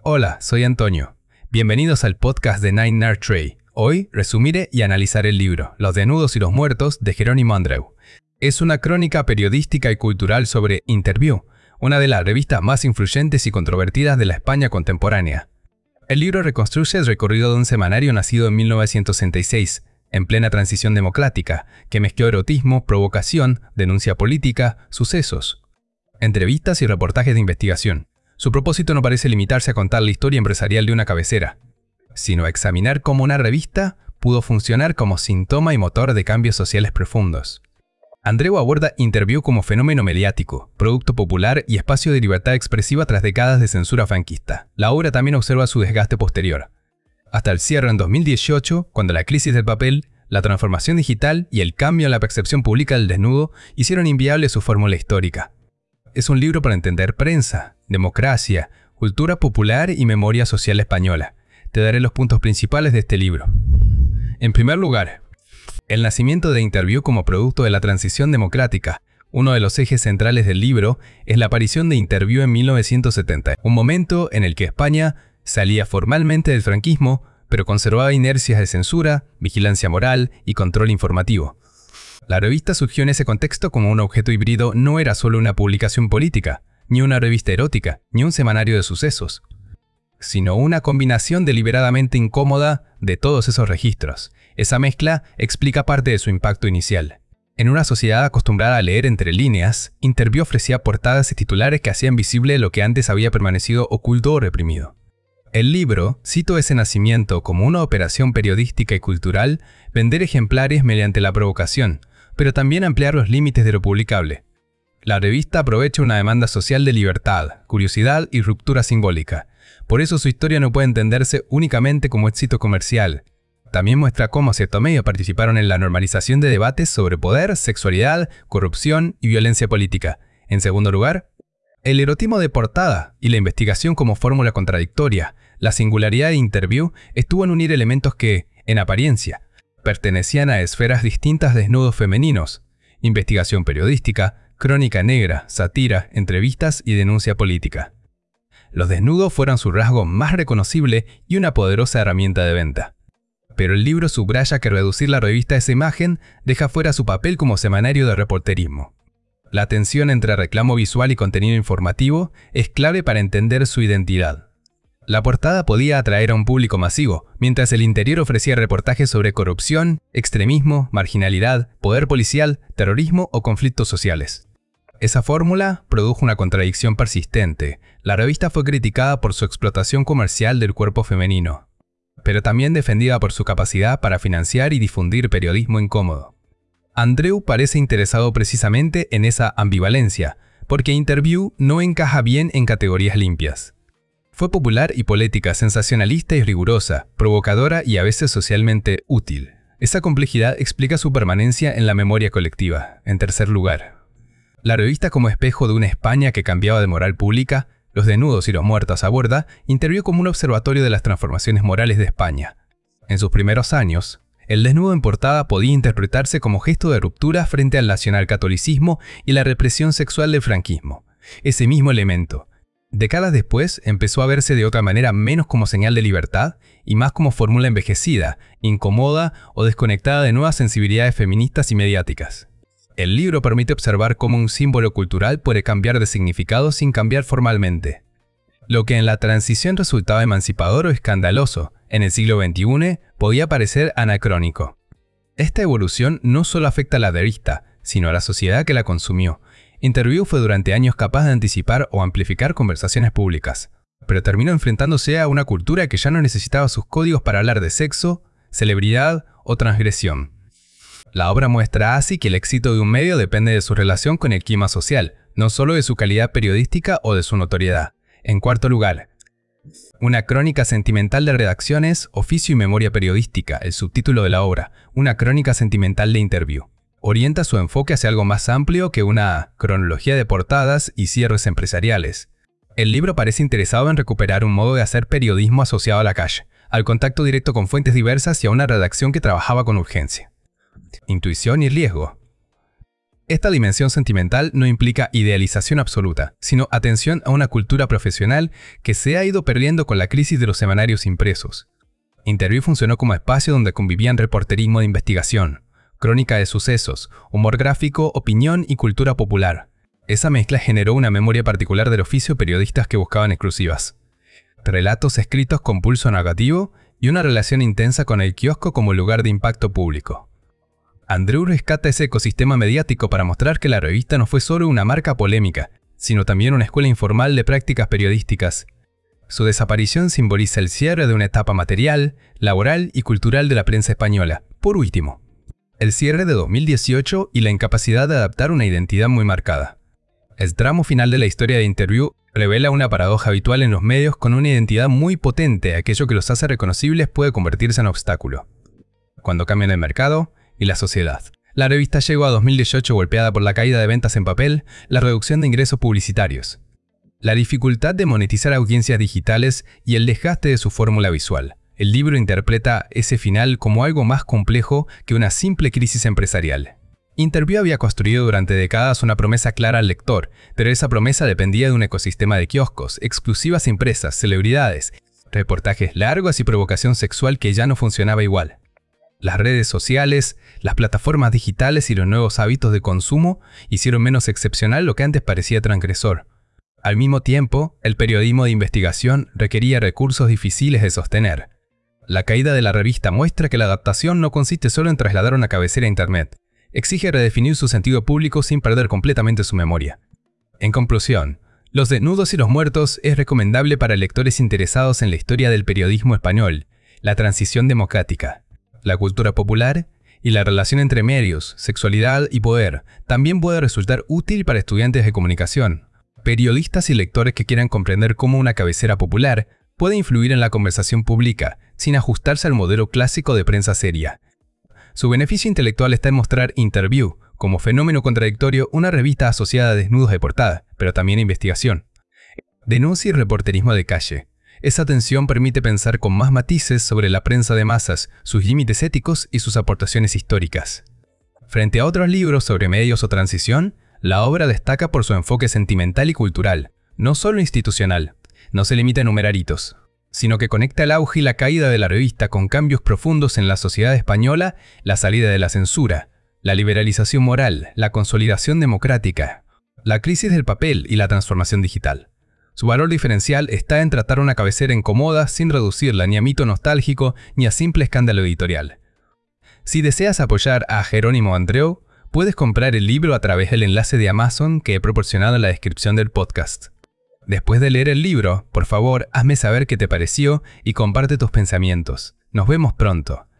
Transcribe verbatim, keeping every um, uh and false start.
Hola, soy Antonio. Bienvenidos al podcast de Night Nerd Trey. Hoy resumiré y analizaré el libro Los desnudos y los muertos de Jerónimo Andreu. Es una crónica periodística y cultural sobre Interviú, una de las revistas más influyentes y controvertidas de la España contemporánea. El libro reconstruye el recorrido de un semanario nacido en mil novecientos sesenta y seis, en plena transición democrática, que mezcló erotismo, provocación, denuncia política, sucesos, entrevistas y reportajes de investigación. Su propósito no parece limitarse a contar la historia empresarial de una cabecera, sino a examinar cómo una revista pudo funcionar como síntoma y motor de cambios sociales profundos. Andreu aborda Interviú como fenómeno mediático, producto popular y espacio de libertad expresiva tras décadas de censura franquista. La obra también observa su desgaste posterior, hasta el cierre en dos mil dieciocho, cuando la crisis del papel, la transformación digital y el cambio en la percepción pública del desnudo hicieron inviable su fórmula histórica. Es un libro para entender prensa, democracia, cultura popular y memoria social española. Te daré los puntos principales de este libro. En primer lugar, el nacimiento de Interviú como producto de la transición democrática. Uno de los ejes centrales del libro es la aparición de Interviú en mil novecientos setenta, un momento en el que España salía formalmente del franquismo, pero conservaba inercias de censura, vigilancia moral y control informativo. La revista surgió en ese contexto como un objeto híbrido. No era solo una publicación política, ni una revista erótica, ni un semanario de sucesos, sino una combinación deliberadamente incómoda de todos esos registros. Esa mezcla explica parte de su impacto inicial. En una sociedad acostumbrada a leer entre líneas, Interviú ofrecía portadas y titulares que hacían visible lo que antes había permanecido oculto o reprimido. El libro citó ese nacimiento como una operación periodística y cultural, vender ejemplares mediante la provocación, pero también ampliar los límites de lo publicable. La revista aprovecha una demanda social de libertad, curiosidad y ruptura simbólica. Por eso su historia no puede entenderse únicamente como éxito comercial. También muestra cómo ciertos medios participaron en la normalización de debates sobre poder, sexualidad, corrupción y violencia política. En segundo lugar, el erotismo de portada y la investigación como fórmula contradictoria. La singularidad de Interviú estuvo en unir elementos que, en apariencia, pertenecían a esferas distintas de desnudos femeninos: investigación periodística, crónica negra, sátira, entrevistas y denuncia política. Los desnudos fueron su rasgo más reconocible y una poderosa herramienta de venta. Pero el libro subraya que reducir la revista a esa imagen deja fuera su papel como semanario de reporterismo. La tensión entre reclamo visual y contenido informativo es clave para entender su identidad. La portada podía atraer a un público masivo, mientras el interior ofrecía reportajes sobre corrupción, extremismo, marginalidad, poder policial, terrorismo o conflictos sociales. Esa fórmula produjo una contradicción persistente. La revista fue criticada por su explotación comercial del cuerpo femenino, pero también defendida por su capacidad para financiar y difundir periodismo incómodo. Andreu parece interesado precisamente en esa ambivalencia, porque Interviú no encaja bien en categorías limpias. Fue popular y política, sensacionalista y rigurosa, provocadora y a veces socialmente útil. Esa complejidad explica su permanencia en la memoria colectiva. En tercer lugar, la revista como espejo de una España que cambiaba de moral pública. Los desnudos y los muertos aborda Interviú como un observatorio de las transformaciones morales de España. En sus primeros años, el desnudo en portada podía interpretarse como gesto de ruptura frente al nacionalcatolicismo y la represión sexual del franquismo. Ese mismo elemento, décadas después, empezó a verse de otra manera, menos como señal de libertad y más como fórmula envejecida, incómoda o desconectada de nuevas sensibilidades feministas y mediáticas. El libro permite observar cómo un símbolo cultural puede cambiar de significado sin cambiar formalmente. Lo que en la transición resultaba emancipador o escandaloso, en el siglo veintiuno podía parecer anacrónico. Esta evolución no solo afecta a la revista, sino a la sociedad que la consumió. Interviú fue durante años capaz de anticipar o amplificar conversaciones públicas, pero terminó enfrentándose a una cultura que ya no necesitaba sus códigos para hablar de sexo, celebridad o transgresión. La obra muestra así que el éxito de un medio depende de su relación con el clima social, no solo de su calidad periodística o de su notoriedad. En cuarto lugar, una crónica sentimental de redacciones, oficio y memoria periodística, el subtítulo de la obra, una crónica sentimental de Interviú. Orienta su enfoque hacia algo más amplio que una cronología de portadas y cierres empresariales. El libro parece interesado en recuperar un modo de hacer periodismo asociado a la calle, al contacto directo con fuentes diversas y a una redacción que trabajaba con urgencia. Intuición y riesgo. Esta dimensión sentimental no implica idealización absoluta, sino atención a una cultura profesional que se ha ido perdiendo con la crisis de los semanarios impresos. Interview funcionó como espacio donde convivían reporterismo de investigación, crónica de sucesos, humor gráfico, opinión y cultura popular. Esa mezcla generó una memoria particular del oficio de periodistas que buscaban exclusivas. Relatos escritos con pulso negativo y una relación intensa con el kiosco como lugar de impacto público. Andreu rescata ese ecosistema mediático para mostrar que la revista no fue solo una marca polémica, sino también una escuela informal de prácticas periodísticas. Su desaparición simboliza el cierre de una etapa material, laboral y cultural de la prensa española. Por último, el cierre de dos mil dieciocho y la incapacidad de adaptar una identidad muy marcada. El tramo final de la historia de Interview revela una paradoja habitual en los medios con una identidad muy potente. Aquello que los hace reconocibles puede convertirse en obstáculo cuando cambian el mercado y la sociedad. La revista llegó a dos mil dieciocho golpeada por la caída de ventas en papel, la reducción de ingresos publicitarios, la dificultad de monetizar audiencias digitales y el desgaste de su fórmula visual. El libro interpreta ese final como algo más complejo que una simple crisis empresarial. Interview había construido durante décadas una promesa clara al lector, pero esa promesa dependía de un ecosistema de kioscos, exclusivas impresas, celebridades, reportajes largos y provocación sexual que ya no funcionaba igual. Las redes sociales, las plataformas digitales y los nuevos hábitos de consumo hicieron menos excepcional lo que antes parecía transgresor. Al mismo tiempo, el periodismo de investigación requería recursos difíciles de sostener. La caída de la revista muestra que la adaptación no consiste solo en trasladar una cabecera a Internet. Exige redefinir su sentido público sin perder completamente su memoria. En conclusión, Los desnudos y los muertos es recomendable para lectores interesados en la historia del periodismo español, la transición democrática, la cultura popular y la relación entre medios, sexualidad y poder. También puede resultar útil para estudiantes de comunicación, periodistas y lectores que quieran comprender cómo una cabecera popular puede influir en la conversación pública sin ajustarse al modelo clásico de prensa seria. Su beneficio intelectual está en mostrar Interview como fenómeno contradictorio, una revista asociada a desnudos de portada, pero también a investigación, denuncia y reporterismo de calle. Esa tensión permite pensar con más matices sobre la prensa de masas, sus límites éticos y sus aportaciones históricas. Frente a otros libros sobre medios o transición, la obra destaca por su enfoque sentimental y cultural, no solo institucional. No se limita a enumerar hitos, sino que conecta el auge y la caída de la revista con cambios profundos en la sociedad española, la salida de la censura, la liberalización moral, la consolidación democrática, la crisis del papel y la transformación digital. Su valor diferencial está en tratar una cabecera incómoda sin reducirla ni a mito nostálgico ni a simple escándalo editorial. Si deseas apoyar a Jerónimo Andreu, puedes comprar el libro a través del enlace de Amazon que he proporcionado en la descripción del podcast. Después de leer el libro, por favor, hazme saber qué te pareció y comparte tus pensamientos. Nos vemos pronto.